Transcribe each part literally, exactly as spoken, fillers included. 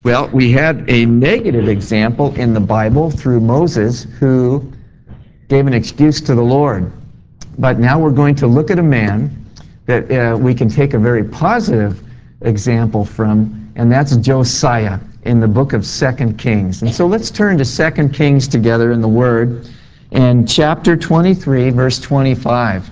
Well, we had a negative example in the Bible through Moses, who gave an excuse to the Lord. But now we're going to look at a man that uh, we can take a very positive example from, and that's Josiah in the book of Second Kings. And so let's turn to Second Kings together in the Word, and chapter twenty-three, verse twenty-five.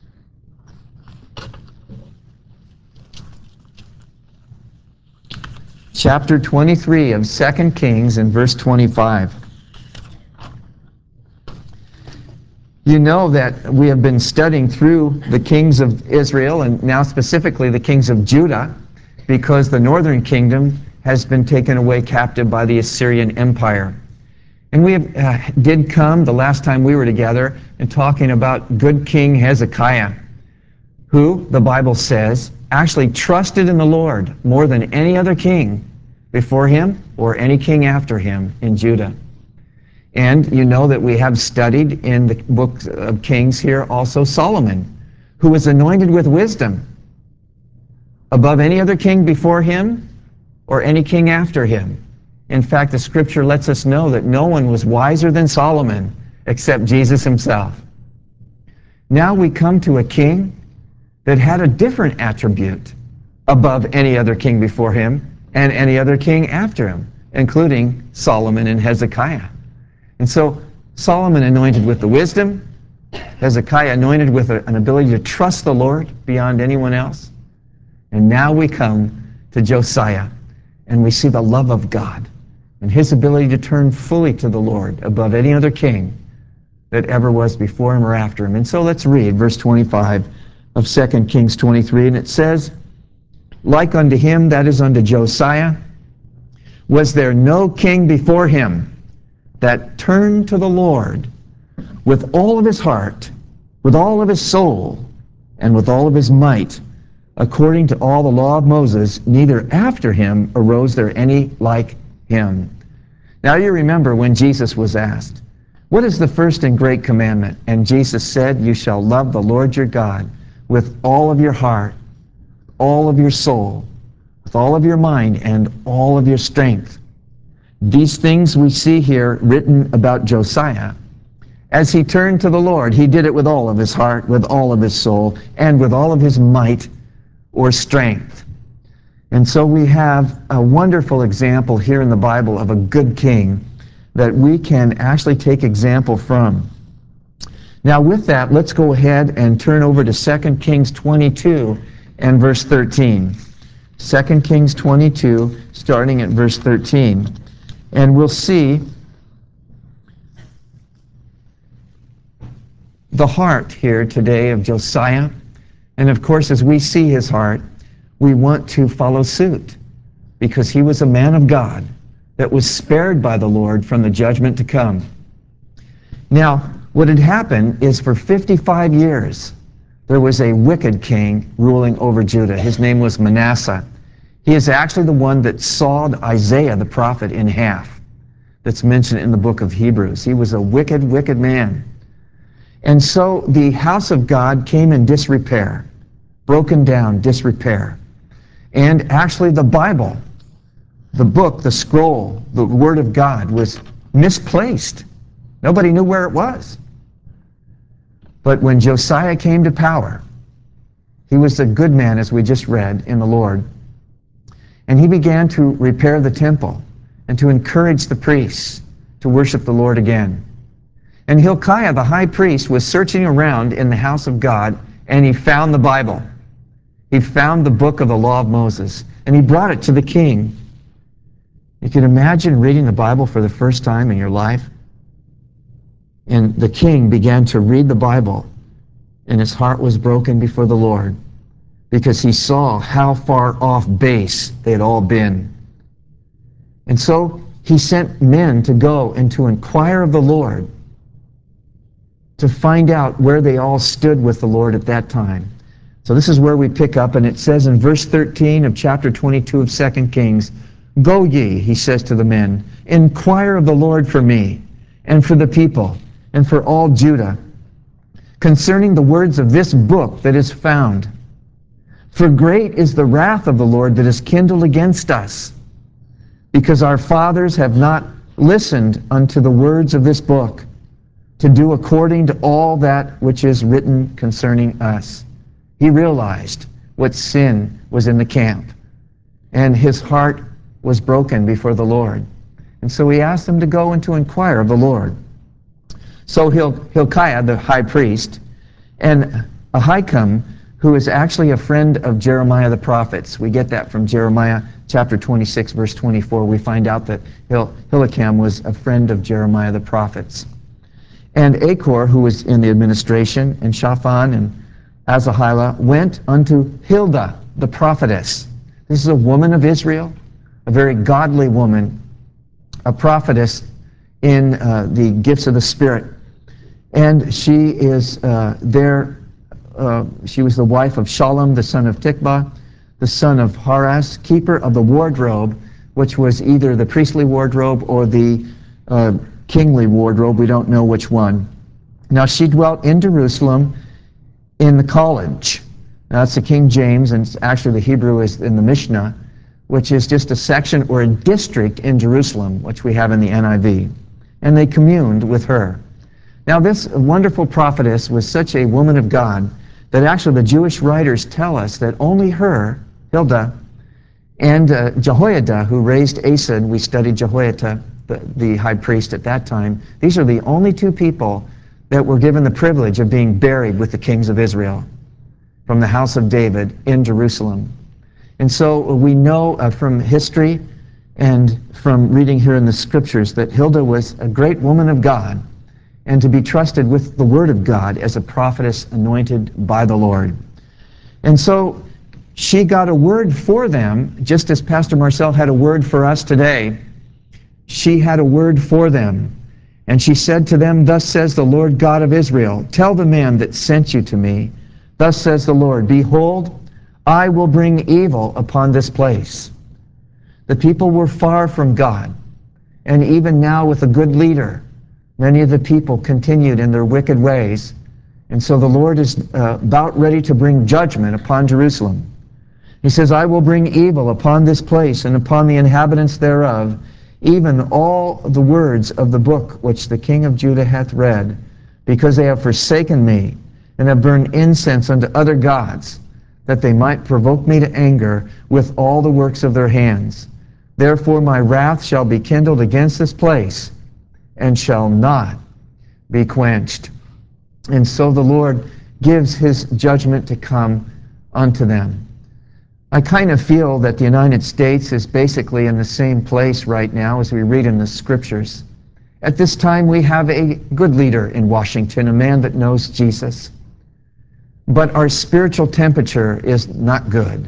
Chapter twenty-three of Second Kings and verse twenty-five. You know that we have been studying through the kings of Israel, and now specifically the kings of Judah, because the northern kingdom has been taken away captive by the Assyrian Empire. And we have, uh, did come the last time we were together and talking about good King Hezekiah, who, the Bible says, actually trusted in the Lord more than any other king before him or any king after him in Judah. And you know that we have studied in the book of Kings here also Solomon, who was anointed with wisdom above any other king before him or any king after him. In fact, the scripture lets us know that no one was wiser than Solomon except Jesus himself. Now we come to a king that had a different attribute above any other king before him and any other king after him, including Solomon and Hezekiah. And so Solomon anointed with the wisdom, Hezekiah anointed with a, an ability to trust the Lord beyond anyone else. And now we come to Josiah, and we see the love of God and his ability to turn fully to the Lord above any other king that ever was before him or after him. And so let's read verse twenty-five of Second Kings twenty-three, and it says, "Like unto him, that is unto Josiah, was there no king before him that turned to the Lord with all of his heart, with all of his soul, and with all of his might, according to all the law of Moses, neither after him arose there any like him." Now you remember when Jesus was asked, "What is the first and great commandment?" And Jesus said, "You shall love the Lord your God with all of your heart, all of your soul, with all of your mind, and all of your strength." These things we see here written about Josiah. As he turned to the Lord, he did it with all of his heart, with all of his soul, and with all of his might or strength. And so we have a wonderful example here in the Bible of a good king that we can actually take example from. Now with that, let's go ahead and turn over to Second Kings twenty-two and verse thirteen. Second Kings twenty-two, starting at verse thirteen. And we'll see the heart here today of Josiah. And of course, as we see his heart, we want to follow suit, because he was a man of God that was spared by the Lord from the judgment to come. Now, what had happened is for fifty-five years, there was a wicked king ruling over Judah. His name was Manasseh. He is actually the one that sawed Isaiah the prophet in half, that's mentioned in the book of Hebrews. He was a wicked, wicked man. And so the house of God came in disrepair, broken down, disrepair. And actually the Bible, the book, the scroll, the Word of God was misplaced. Nobody knew where it was. But when Josiah came to power, he was a good man, as we just read, in the Lord. And he began to repair the temple and to encourage the priests to worship the Lord again. And Hilkiah, the high priest, was searching around in the house of God, and he found the Bible. He found the book of the law of Moses, and he brought it to the king. You can imagine reading the Bible for the first time in your life. And the king began to read the Bible, and his heart was broken before the Lord, because he saw how far off base they had all been. And so he sent men to go and to inquire of the Lord, to find out where they all stood with the Lord at that time. So this is where we pick up, and it says in verse thirteen of chapter twenty-two of Second Kings, "Go ye," he says to the men, "inquire of the Lord for me, and for the people, and for all Judah, concerning the words of this book that is found. For great is the wrath of the Lord that is kindled against us. because our fathers have not listened unto the words of this book, to do according to all that which is written concerning us. He realized what sin was in the camp, and his heart was broken before the Lord. And so he asked them to go and to inquire of the Lord. So Hil- Hilkiah, the high priest, and Ahikam, who is actually a friend of Jeremiah the prophet. We get that from Jeremiah chapter twenty-six, verse twenty-four. We find out that Hil- Hilkiah was a friend of Jeremiah the prophet. And Achor, who was in the administration, and Shaphan and Azahiah went unto Hilda, the prophetess. This is a woman of Israel, a very godly woman, a prophetess in uh, the gifts of the Spirit. And she is uh, there. Uh, she was the wife of Shallum, the son of Tikvah, the son of Haras, keeper of the wardrobe, which was either the priestly wardrobe or the uh, kingly wardrobe. We don't know which one. Now she dwelt in Jerusalem in the college. Now that's the King James, and actually the Hebrew is in the Mishnah, which is just a section or a district in Jerusalem, which we have in the N I V. And they communed with her. Now this wonderful prophetess was such a woman of God that actually the Jewish writers tell us that only her, Hilda, and uh, Jehoiada, who raised Asa, we studied Jehoiada, the, the high priest at that time, these are the only two people that were given the privilege of being buried with the kings of Israel from the house of David in Jerusalem. And so we know uh, from history and from reading here in the scriptures that Hilda was a great woman of God and to be trusted with the word of God as a prophetess anointed by the Lord. And so she got a word for them, just as Pastor Marcel had a word for us today. She had a word for them. And she said to them, "Thus says the Lord God of Israel, tell the man that sent you to me, thus says the Lord, behold, I will bring evil upon this place." The people were far from God. And even now with a good leader, many of the people continued in their wicked ways. And so the Lord is uh, about ready to bring judgment upon Jerusalem. He says, "I will bring evil upon this place and upon the inhabitants thereof, even all the words of the book which the king of Judah hath read, because they have forsaken me and have burned incense unto other gods, that they might provoke me to anger with all the works of their hands. Therefore my wrath shall be kindled against this place, and shall not be quenched." And so the Lord gives his judgment to come unto them. I kind of feel that the United States is basically in the same place right now as we read in the scriptures. At this time we have a good leader in Washington, a man that knows Jesus. But our spiritual temperature is not good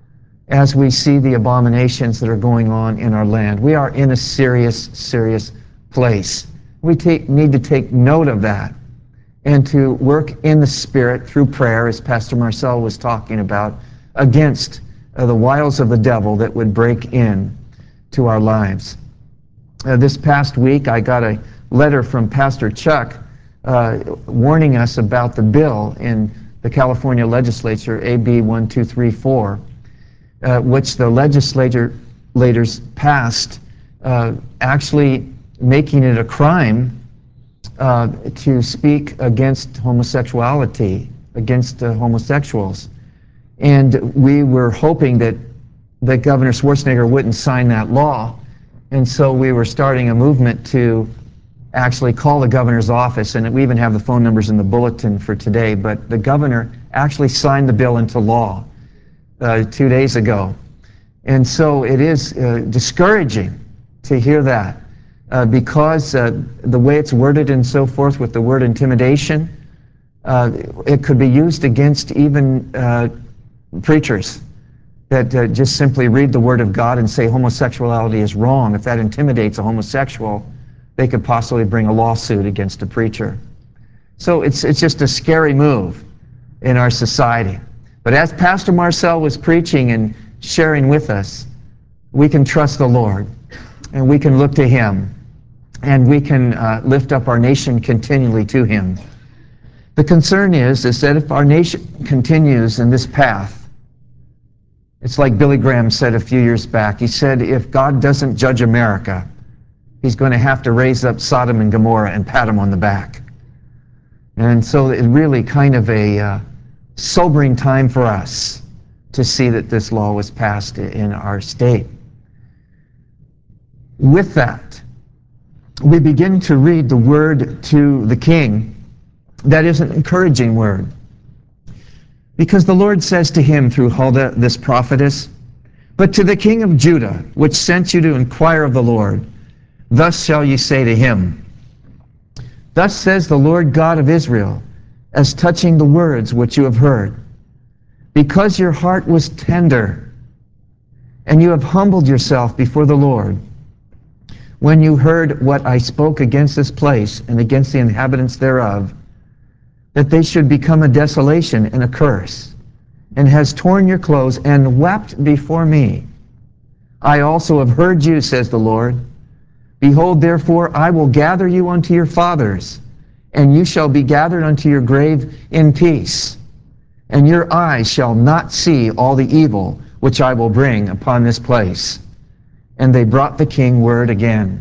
as we see the abominations that are going on in our land. We are in a serious, serious place. We take, need to take note of that and to work in the Spirit through prayer, as Pastor Marcel was talking about, against uh, the wiles of the devil that would break in to our lives. Uh, this past week, I got a letter from Pastor Chuck uh, warning us about the bill in the California legislature, A B one two three four, uh, which the legislators passed, uh, actually making it a crime uh, to speak against homosexuality, against uh, homosexuals. And we were hoping that, that Governor Schwarzenegger wouldn't sign that law. And so we were starting a movement to actually call the governor's office, and we even have the phone numbers in the bulletin for today. But the governor actually signed the bill into law uh, two days ago. And so it is uh, discouraging to hear that. Uh, because uh, the way it's worded and so forth with the word intimidation, uh, it could be used against even uh, preachers that uh, just simply read the Word of God and say homosexuality is wrong. If that intimidates a homosexual, they could possibly bring a lawsuit against a preacher. So it's, it's just a scary move in our society. But as Pastor Marcel was preaching and sharing with us, we can trust the Lord and we can look to Him. And we can uh, lift up our nation continually to Him. The concern is, is that if our nation continues in this path, It's like Billy Graham said a few years back. He said, if God doesn't judge America, he's going to have to raise up Sodom and Gomorrah and pat him on the back. And so it's really kind of a uh, sobering time for us to see that this law was passed in our state. With that, we begin to read the word to the king. That is an encouraging word. Because the Lord says to him through Huldah, this prophetess, but to the king of Judah, which sent you to inquire of the Lord, thus shall ye say to him, thus says the Lord God of Israel, as touching the words which you have heard, because your heart was tender, and you have humbled yourself before the Lord, when you heard what I spoke against this place and against the inhabitants thereof, that they should become a desolation and a curse, and has torn your clothes and wept before me. I also have heard you, says the Lord. Behold, therefore, I will gather you unto your fathers, and you shall be gathered unto your grave in peace. And your eyes shall not see all the evil which I will bring upon this place. And they brought the king word again.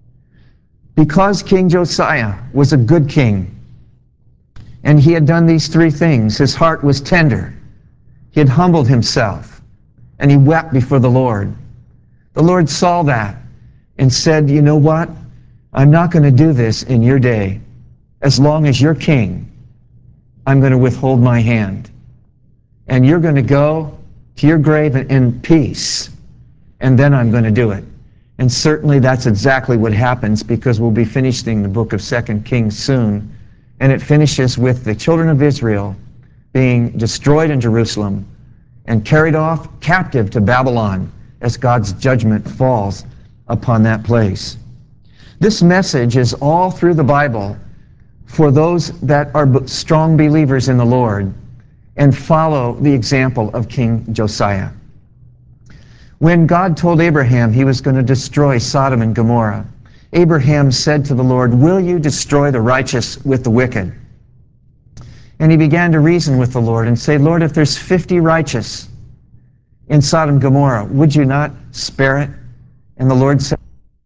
Because King Josiah was a good king, and he had done these three things. His heart was tender. He had humbled himself, and he wept before the Lord. The Lord saw that and said, you know what? I'm not going to do this in your day. As long as you're king, I'm going to withhold my hand. And you're going to go to your grave in peace, and then I'm going to do it. And certainly that's exactly what happens, because we'll be finishing the book of Second Kings soon. And it finishes with the children of Israel being destroyed in Jerusalem and carried off captive to Babylon as God's judgment falls upon that place. This message is all through the Bible for those that are strong believers in the Lord and follow the example of King Josiah. When God told Abraham he was going to destroy Sodom and Gomorrah, Abraham said to the Lord, will you destroy the righteous with the wicked? And he began to reason with the Lord and say, Lord, if there's fifty righteous in Sodom and Gomorrah, would you not spare it? And the Lord said,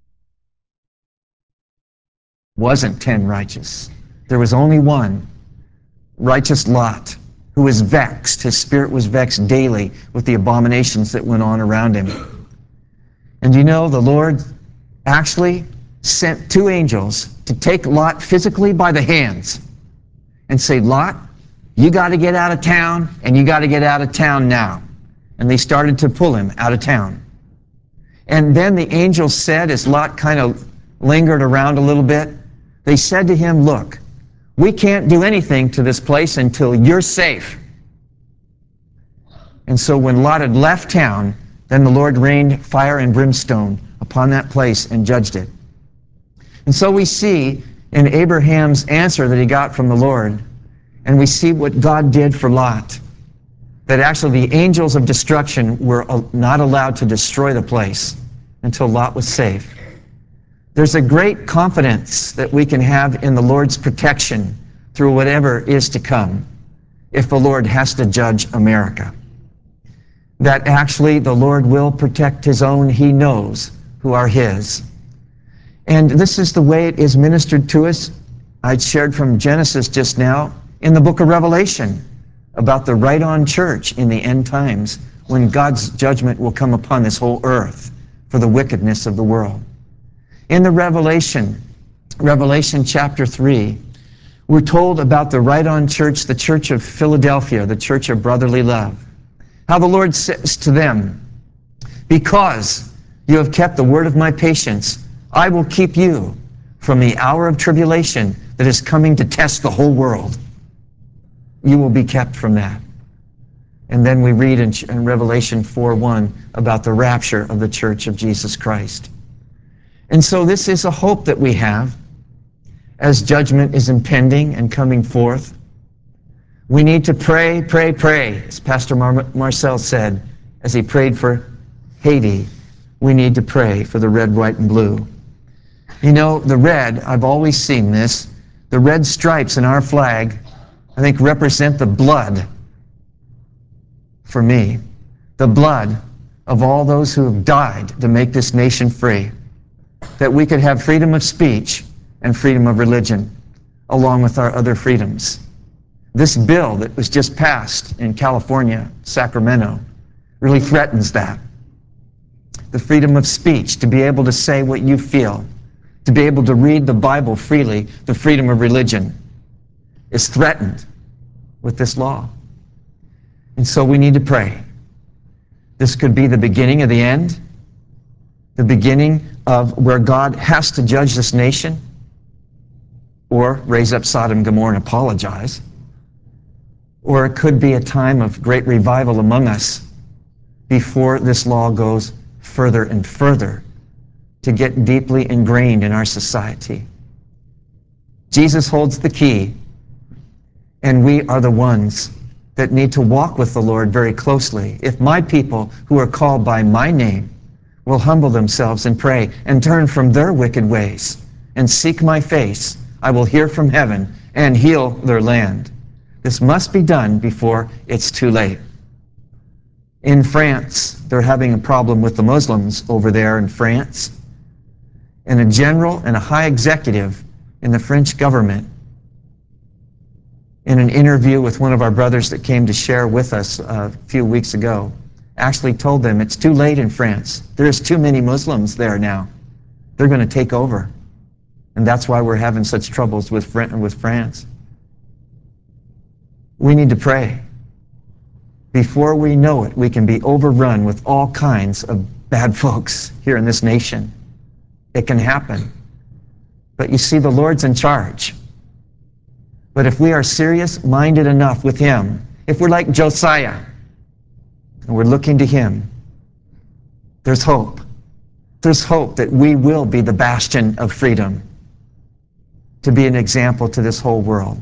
wasn't ten righteous. There was only one, righteous Lot, who was vexed. His spirit was vexed daily with the abominations that went on around him. And you know, the Lord actually sent two angels to take Lot physically by the hands and say, Lot, you got to get out of town, and you got to get out of town now. And they started to pull him out of town. And then the angels said, as Lot kind of lingered around a little bit, they said to him, look, we can't do anything to this place until you're safe. And so when Lot had left town, then the Lord rained fire and brimstone upon that place and judged it. And so we see in Abraham's answer that he got from the Lord, and we see what God did for Lot, that actually the angels of destruction were not allowed to destroy the place until Lot was safe. There's a great confidence that we can have in the Lord's protection through whatever is to come if the Lord has to judge America. That actually the Lord will protect his own he knows who are his. And this is the way it is ministered to us. I shared from Genesis just now in the book of Revelation about the right-on church in the end times when God's judgment will come upon this whole earth for the wickedness of the world. In the Revelation, Revelation chapter three, we're told about the right-on church, the church of Philadelphia, the church of brotherly love. How the Lord says to them, because you have kept the word of my patience, I will keep you from the hour of tribulation that is coming to test the whole world. You will be kept from that. And then we read in, in Revelation four one about the rapture of the church of Jesus Christ. And so this is a hope that we have as judgment is impending and coming forth. We need to pray, pray, pray, as Pastor Mar- Marcel said as he prayed for Haiti. We need to pray for the red, white, and blue. You know, the red, I've always seen this, the red stripes in our flag, I think, represent the blood for me. the blood of all those who have died to make this nation free, that we could have freedom of speech and freedom of religion, along with our other freedoms. This bill that was just passed in California, Sacramento, really threatens that. The freedom of speech, to be able to say what you feel, to be able to read the Bible freely, the freedom of religion, is threatened with this law. And so we need to pray. This could be the beginning of the end, the beginning of where God has to judge this nation, or raise up Sodom and Gomorrah and apologize. Or it could be a time of great revival among us before this law goes further and further to get deeply ingrained in our society. Jesus holds the key, and we are the ones that need to walk with the Lord very closely. If my people who are called by my name will humble themselves and pray and turn from their wicked ways and seek my face, I will hear from heaven and heal their land. This must be done before it's too late. In France, they're having a problem with the Muslims over there in France. And a general and a high executive in the French government, in an interview with one of our brothers that came to share with us a few weeks ago, actually told them it's too late in France. There's too many Muslims there now. They're going to take over. And that's why we're having such troubles with with France. We need to pray. Before we know it, we can be overrun with all kinds of bad folks here in this nation. It can happen. But you see, the Lord's in charge. But if we are serious-minded enough with Him, if we're like Josiah, and we're looking to Him, there's hope. There's hope that we will be the bastion of freedom, to be an example to this whole world.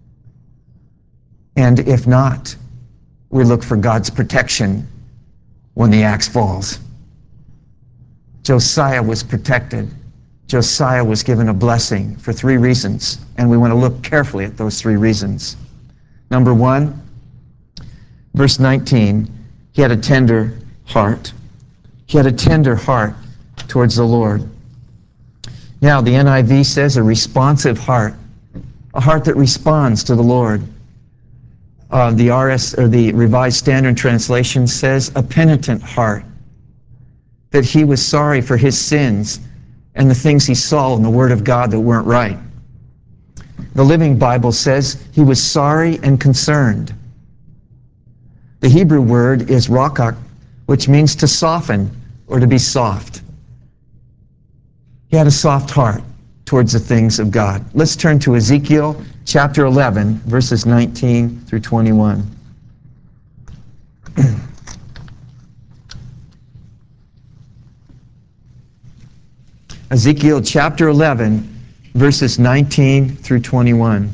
And if not, we look for God's protection when the axe falls. Josiah was protected. Josiah was given a blessing for three reasons, and we want to look carefully at those three reasons. Number one, verse nineteen, he had a tender heart. He had a tender heart towards the Lord. Now, the N I V says a responsive heart, a heart that responds to the Lord. Uh, the R S or the Revised Standard Translation says a penitent heart, that he was sorry for his sins and the things he saw in the Word of God that weren't right. The Living Bible says he was sorry and concerned. The Hebrew word is rakak, which means to soften or to be soft. He had a soft heart towards the things of God. Let's turn to Ezekiel chapter eleven, verses nineteen through twenty-one. Ezekiel chapter eleven, verses nineteen through twenty-one.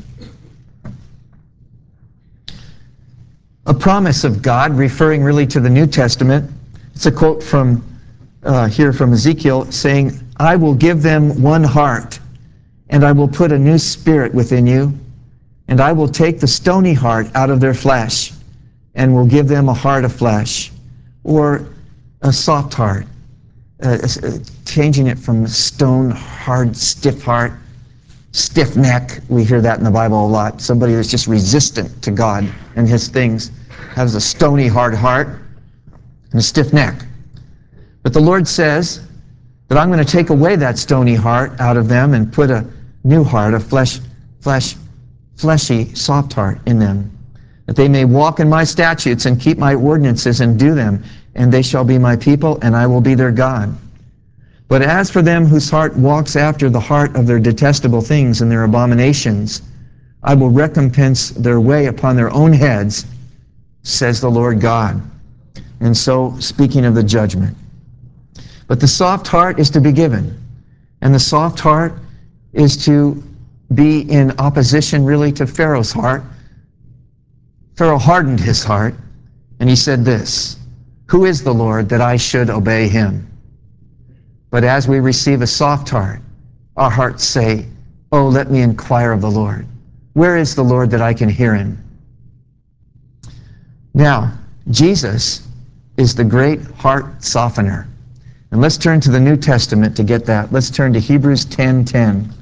A promise of God, referring really to the New Testament. It's a quote from uh, here from Ezekiel saying, I will give them one heart, and I will put a new spirit within you, and I will take the stony heart out of their flesh, and will give them a heart of flesh, or a soft heart. Uh, uh, changing it from stone, hard, stiff heart, stiff neck. We hear that in the Bible a lot. Somebody that's just resistant to God and His things has a stony, hard heart and a stiff neck. But the Lord says that I'm going to take away that stony heart out of them and put a new heart, a flesh, flesh, fleshy, soft heart in them, that they may walk in my statutes and keep my ordinances and do them, and they shall be my people, and I will be their God. But as for them whose heart walks after the heart of their detestable things and their abominations, I will recompense their way upon their own heads, says the Lord God. And so, speaking of the judgment. But the soft heart is to be given, and the soft heart is to be in opposition really to Pharaoh's heart. Pharaoh hardened his heart, and he said this, who is the Lord that I should obey Him? But as we receive a soft heart, our hearts say, oh, let me inquire of the Lord. Where is the Lord that I can hear Him? Now, Jesus is the great heart softener. And let's turn to the New Testament to get that. Let's turn to Hebrews ten ten.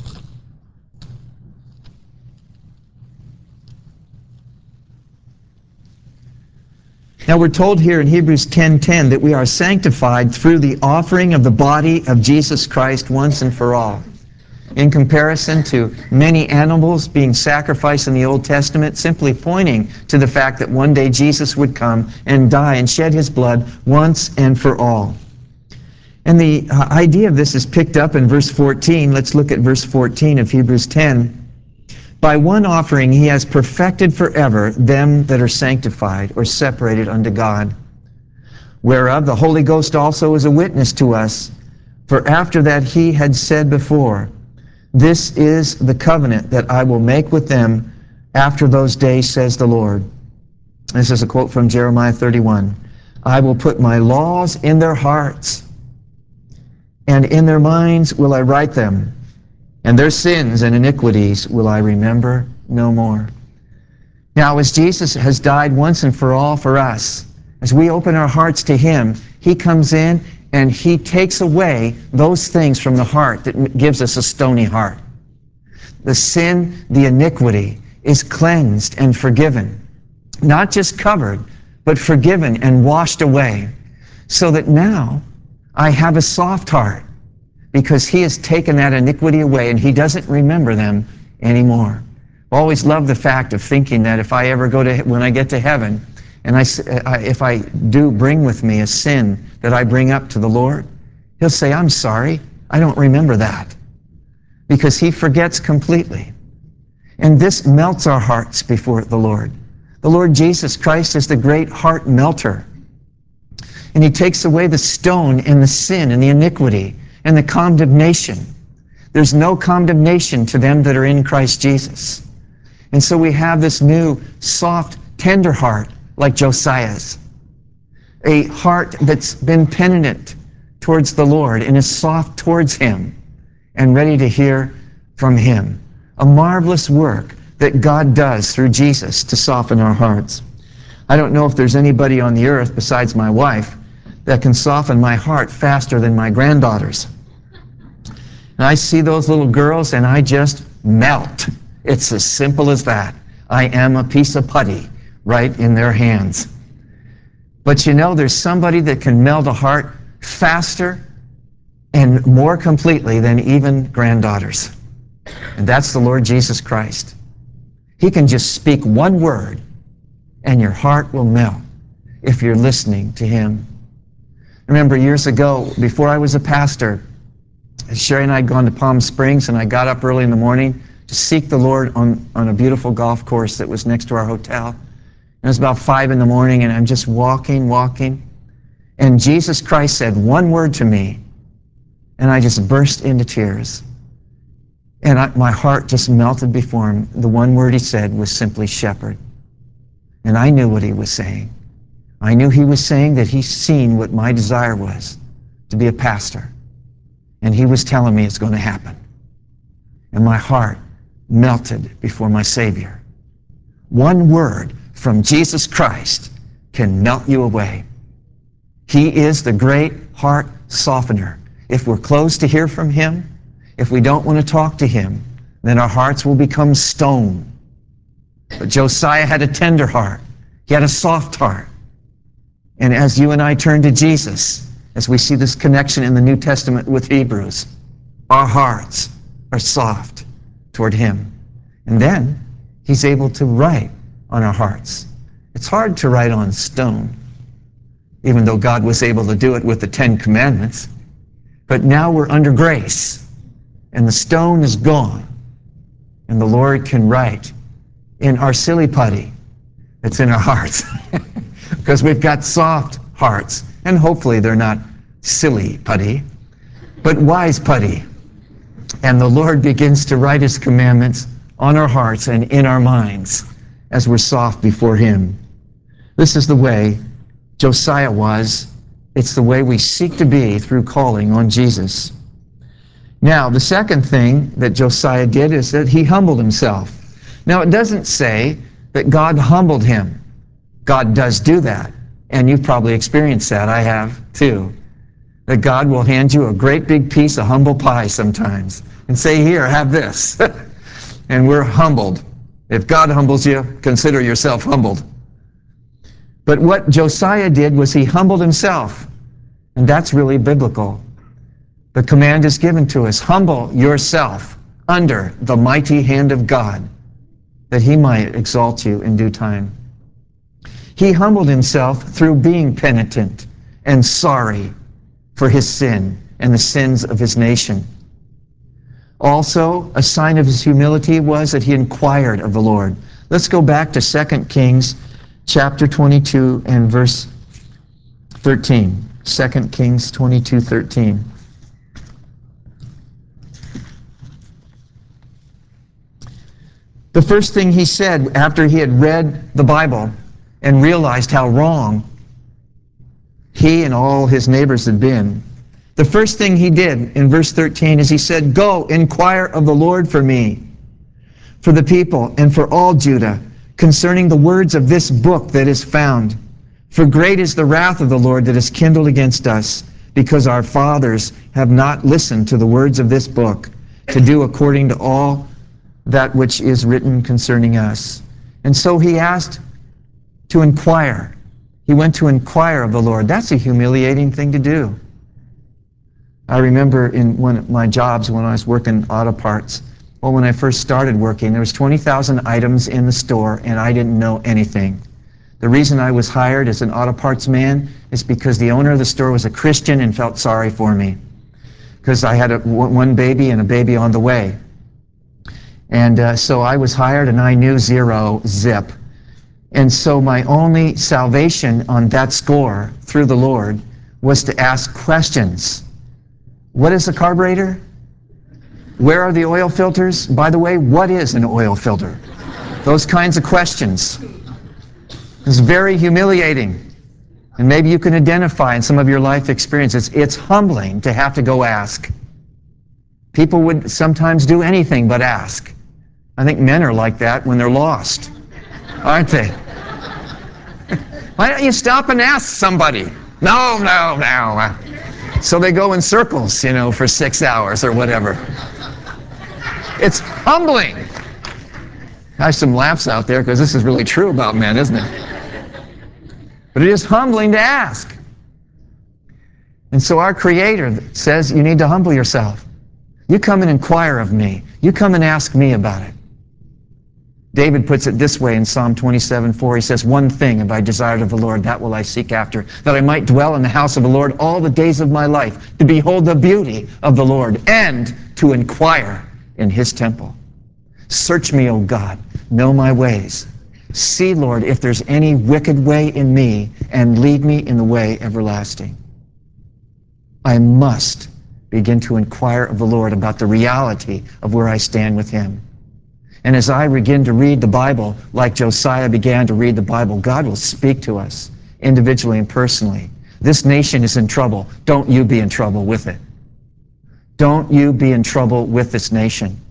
Now we're told here in Hebrews ten ten that we are sanctified through the offering of the body of Jesus Christ once and for all. In comparison to many animals being sacrificed in the Old Testament, simply pointing to the fact that one day Jesus would come and die and shed his blood once and for all. And the uh, idea of this is picked up in verse fourteen. Let's look at verse fourteen of Hebrews ten. By one offering he has perfected forever them that are sanctified or separated unto God, whereof the Holy Ghost also is a witness to us. For after that he had said before, this is the covenant that I will make with them after those days, says the Lord. This is a quote from Jeremiah thirty-one. I will put my laws in their hearts, and in their minds will I write them, and their sins and iniquities will I remember no more. Now, as Jesus has died once and for all for us, as we open our hearts to him, he comes in and he takes away those things from the heart that gives us a stony heart. The sin, the iniquity is cleansed and forgiven. Not just covered, but forgiven and washed away. So that now I have a soft heart because he has taken that iniquity away and he doesn't remember them anymore. I always love the fact of thinking that if I ever go to, when I get to heaven, and I, if I do bring with me a sin that I bring up to the Lord, he'll say, I'm sorry, I don't remember that. Because he forgets completely. And this melts our hearts before the Lord. The Lord Jesus Christ is the great heart melter. And he takes away the stone and the sin and the iniquity and the condemnation. There's no condemnation to them that are in Christ Jesus. And so we have this new, soft, tender heart like Josiah's. A heart that's been penitent towards the Lord and is soft towards him and ready to hear from him. A marvelous work that God does through Jesus to soften our hearts. I don't know if there's anybody on the earth besides my wife that can soften my heart faster than my granddaughters. And I see those little girls and I just melt. It's as simple as that. I am a piece of putty right in their hands. But you know, there's somebody that can melt a heart faster and more completely than even granddaughters. And that's the Lord Jesus Christ. He can just speak one word and your heart will melt if you're listening to him. I remember years ago, before I was a pastor, Sherry and I had gone to Palm Springs, and I got up early in the morning to seek the Lord on, on a beautiful golf course that was next to our hotel. And it was about five in the morning, and I'm just walking, walking. And Jesus Christ said one word to me, and I just burst into tears. And I, my heart just melted before him. The one word he said was simply shepherd. And I knew what he was saying. I knew he was saying that he's seen what my desire was, to be a pastor. And he was telling me it's going to happen. And my heart melted before my Savior. One word from Jesus Christ can melt you away. He is the great heart softener. If we're closed to hear from him, if we don't want to talk to him, then our hearts will become stone. But Josiah had a tender heart. He had a soft heart. And as you and I turn to Jesus, as we see this connection in the New Testament with Hebrews, our hearts are soft toward him. And then he's able to write on our hearts. It's hard to write on stone, even though God was able to do it with the Ten Commandments. But now we're under grace, and the stone is gone, and the Lord can write in our silly putty that's in our hearts, because we've got soft hearts, and hopefully they're not silly putty, but wise putty. And the Lord begins to write his commandments on our hearts and in our minds as we're soft before him. This is the way Josiah was. It's the way we seek to be through calling on Jesus. Now, the second thing that Josiah did is that he humbled himself. Now, it doesn't say that God humbled him. God does do that. And you've probably experienced that. I have too. That God will hand you a great big piece of humble pie sometimes and say, here, have this. And we're humbled. If God humbles you, consider yourself humbled. But what Josiah did was he humbled himself. And that's really biblical. The command is given to us, humble yourself under the mighty hand of God, that he might exalt you in due time. He humbled himself through being penitent and sorry for his sin and the sins of his nation. Also, a sign of his humility was that he inquired of the Lord. Let's go back to Second Kings chapter twenty-two and verse thirteen. Second Kings twenty-two thirteen. The first thing he said after he had read the Bible and realized how wrong he and all his neighbors had been, the first thing he did in verse thirteen is he said, go, inquire of the Lord for me, for the people, and for all Judah, concerning the words of this book that is found. For great is the wrath of the Lord that is kindled against us, because our fathers have not listened to the words of this book, to do according to all that which is written concerning us. And so he asked to inquire. He went to inquire of the Lord. That's a humiliating thing to do. I remember in one of my jobs when I was working auto parts, well, when I first started working, there was twenty thousand items in the store, and I didn't know anything. The reason I was hired as an auto parts man is because the owner of the store was a Christian and felt sorry for me, because I had a, one baby and a baby on the way. And uh, so I was hired, and I knew zero zip. And so my only salvation on that score through the Lord was to ask questions. What is a carburetor? Where are the oil filters? By the way, what is an oil filter? Those kinds of questions. It's very humiliating. And maybe you can identify in some of your life experiences. It's humbling to have to go ask. People would sometimes do anything but ask. I think men are like that when they're lost, aren't they? Why don't you stop and ask somebody? No, no, no. So they go in circles, you know, for six hours or whatever. It's humbling. I have some laughs out there because this is really true about men, isn't it? But it is humbling to ask. And so our Creator says you need to humble yourself. You come and inquire of me. You come and ask me about it. David puts it this way in Psalm twenty-seven four. He says, one thing have I desired of the Lord, that will I seek after, that I might dwell in the house of the Lord all the days of my life, to behold the beauty of the Lord, and to inquire in his temple. Search me, O God, know my ways. See, Lord, if there's any wicked way in me, and lead me in the way everlasting. I must begin to inquire of the Lord about the reality of where I stand with him. And as I begin to read the Bible, like Josiah began to read the Bible, God will speak to us individually and personally. This nation is in trouble. Don't you be in trouble with it. Don't you be in trouble with this nation.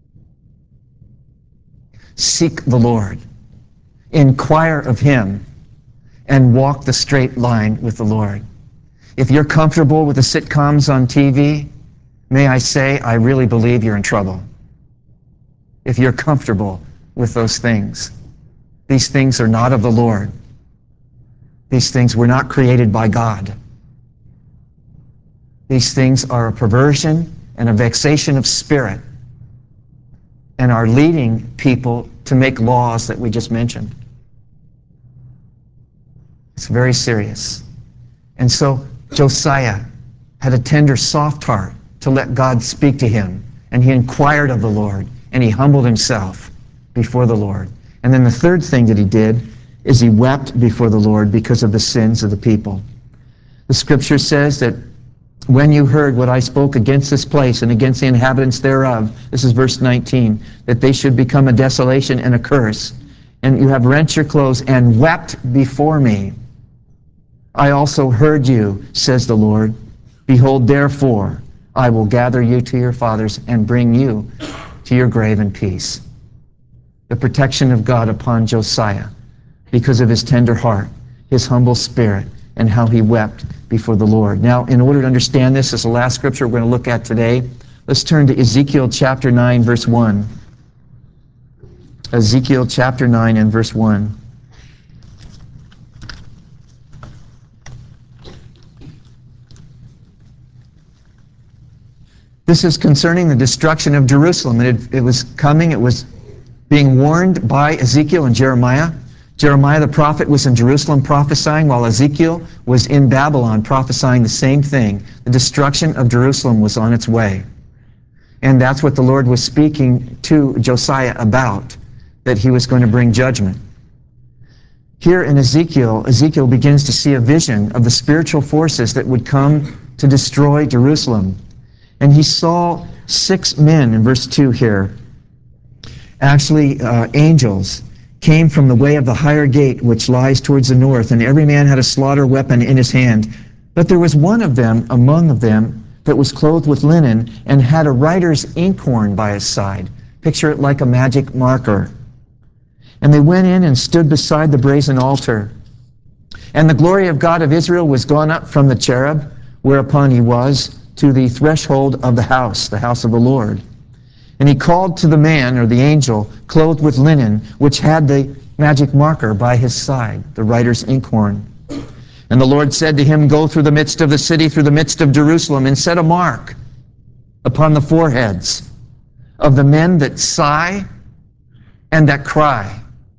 Seek the Lord. Inquire of him and walk the straight line with the Lord. If you're comfortable with the sitcoms on T V, may I say, I really believe you're in trouble. If you're comfortable with those things. These things are not of the Lord. These things were not created by God. These things are a perversion and a vexation of spirit, and are leading people to make laws that we just mentioned. It's very serious. And so Josiah had a tender, soft heart to let God speak to him, and he inquired of the Lord, and he humbled himself before the Lord. And then the third thing that he did is he wept before the Lord because of the sins of the people. The scripture says that when you heard what I spoke against this place and against the inhabitants thereof, this is verse nineteen, that they should become a desolation and a curse, and you have rent your clothes and wept before me. I also heard you, says the Lord. Behold, therefore, I will gather you to your fathers and bring you to your grave in peace. The protection of God upon Josiah because of his tender heart, his humble spirit and how he wept before the Lord. Now, in order to understand this, as the last scripture we're going to look at today, let's turn to Ezekiel chapter nine, verse one. Ezekiel chapter nine and verse one. This is concerning the destruction of Jerusalem. It, it was coming, it was being warned by Ezekiel and Jeremiah. Jeremiah the prophet was in Jerusalem prophesying, while Ezekiel was in Babylon prophesying the same thing. The destruction of Jerusalem was on its way. And that's what the Lord was speaking to Josiah about, that he was going to bring judgment. Here in Ezekiel, Ezekiel begins to see a vision of the spiritual forces that would come to destroy Jerusalem. And he saw six men, in verse two here, actually uh, angels, came from the way of the higher gate which lies towards the north, and every man had a slaughter weapon in his hand. But there was one of them among them that was clothed with linen and had a writer's inkhorn by his side. Picture it like a magic marker. And they went in and stood beside the brazen altar. And the glory of God of Israel was gone up from the cherub, whereupon he was, to the threshold of the house, the house of the Lord. And he called to the man, or the angel, clothed with linen, which had the magic marker by his side, the writer's inkhorn. And the Lord said to him, go through the midst of the city, through the midst of Jerusalem, and set a mark upon the foreheads of the men that sigh and that cry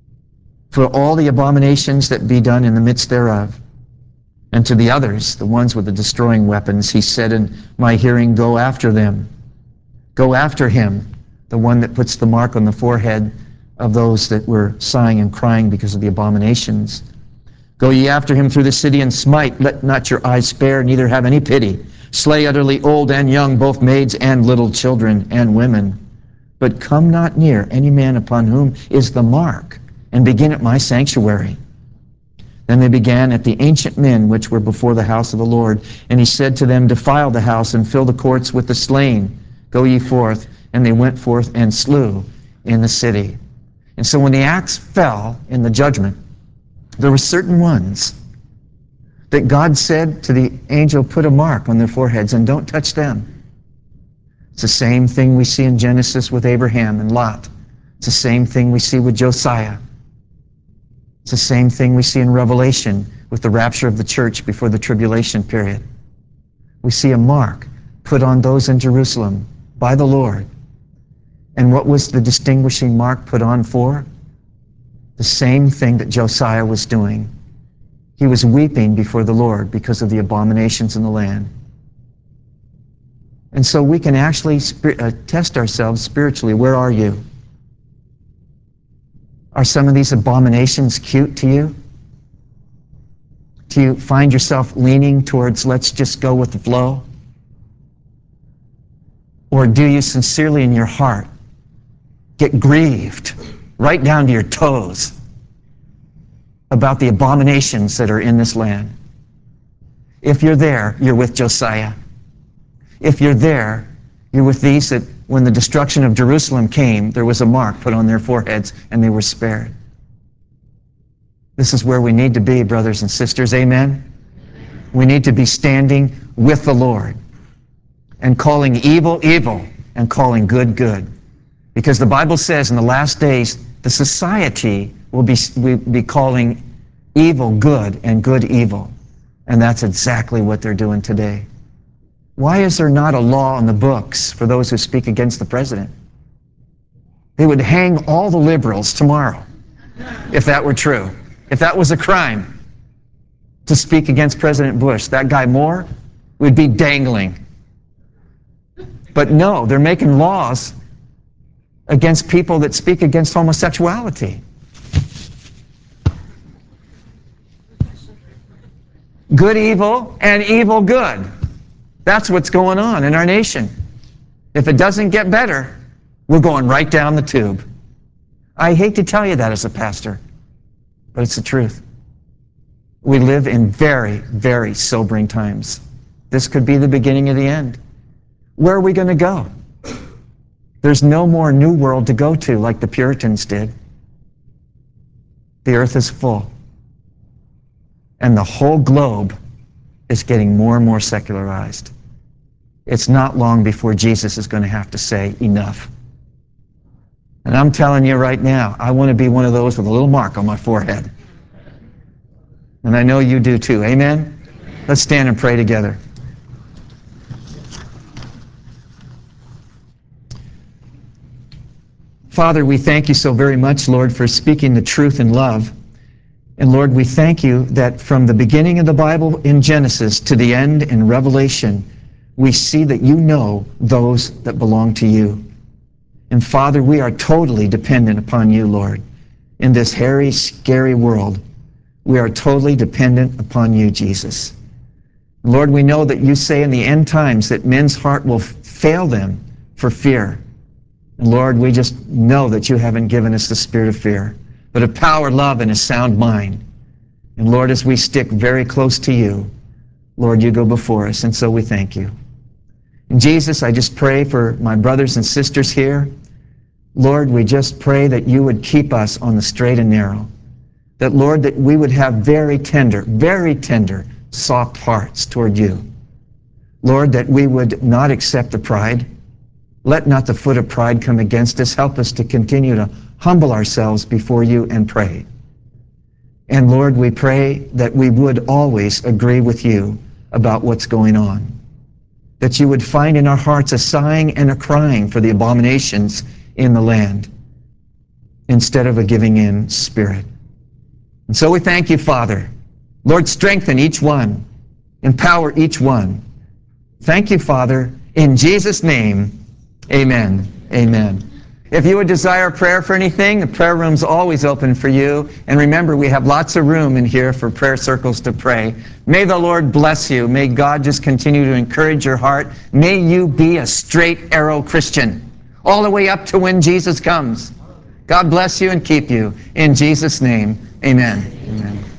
for all the abominations that be done in the midst thereof. And to the others, the ones with the destroying weapons, he said in my hearing, go after them. Go after him, the one that puts the mark on the forehead of those that were sighing and crying because of the abominations. Go ye after him through the city and smite, let not your eyes spare, neither have any pity. Slay utterly old and young, both maids and little children and women. But come not near any man upon whom is the mark, and begin at my sanctuary. Then they began at the ancient men which were before the house of the Lord. And he said to them, defile the house and fill the courts with the slain. Go ye forth. And they went forth and slew in the city. And so when the axe fell in the judgment, there were certain ones that God said to the angel, put a mark on their foreheads and don't touch them. It's the same thing we see in Genesis with Abraham and Lot. It's the same thing we see with Josiah. It's the same thing we see in Revelation with the rapture of the church before the tribulation period. We see a mark put on those in Jerusalem by the Lord. And what was the distinguishing mark put on for? The same thing that Josiah was doing. He was weeping before the Lord because of the abominations in the land. And so we can actually sp- uh, test ourselves spiritually. Where are you? Are some of these abominations cute to you? Do you find yourself leaning towards let's just go with the flow? Or do you sincerely in your heart get grieved right down to your toes about the abominations that are in this land? If you're there, you're with Josiah. If you're there, you're with these that when the destruction of Jerusalem came, there was a mark put on their foreheads and they were spared. This is where we need to be, brothers and sisters. Amen? We need to be standing with the Lord and calling evil, evil, and calling good, good. Because the Bible says in the last days, the society will be, will be calling evil good and good evil. And that's exactly what they're doing today. Why is there not a law in the books for those who speak against the president? They would hang all the liberals tomorrow if that were true. If that was a crime to speak against President Bush, that guy Moore would be dangling. But no, they're making laws against people that speak against homosexuality. Good evil and evil good. That's what's going on in our nation. If it doesn't get better, we're going right down the tube. I hate to tell you that as a pastor, but it's the truth. We live in very, very sobering times. This could be the beginning of the end. Where are we going to go? There's no more new world to go to like the Puritans did. The earth is full. and the whole globe is getting more and more secularized. It's not long before Jesus is going to have to say, enough. And I'm telling you right now, I want to be one of those with a little mark on my forehead. And I know you do too. Amen? Let's stand and pray together. Father, we thank you so very much, Lord, for speaking the truth in love. And Lord, we thank you that from the beginning of the Bible in Genesis to the end in Revelation, we see that you know those that belong to you. And Father, we are totally dependent upon you, Lord. In this hairy, scary world, we are totally dependent upon you, Jesus. Lord, we know that you say in the end times that men's heart will fail them for fear. And Lord, we just know that you haven't given us the spirit of fear, but of power, love, and a sound mind. And Lord, as we stick very close to you, Lord, you go before us, and so we thank you. And Jesus, I just pray for my brothers and sisters here. Lord, we just pray that you would keep us on the straight and narrow. That, Lord, that we would have very tender, very tender, soft hearts toward you. Lord, that we would not accept the pride. Let not the foot of pride come against us. Help us to continue to humble ourselves before you and pray. And Lord, we pray that we would always agree with you about what's going on. That you would find in our hearts a sighing and a crying for the abominations in the land instead of a giving in spirit. And so we thank you, Father. Lord, strengthen each one. Empower each one. Thank you, Father. In Jesus' name, amen. Amen. If you would desire prayer for anything, the prayer room's always open for you. And remember, we have lots of room in here for prayer circles to pray. May the Lord bless you. May God just continue to encourage your heart. May you be a straight arrow Christian all the way up to when Jesus comes. God bless you and keep you. In Jesus' name, amen. Amen.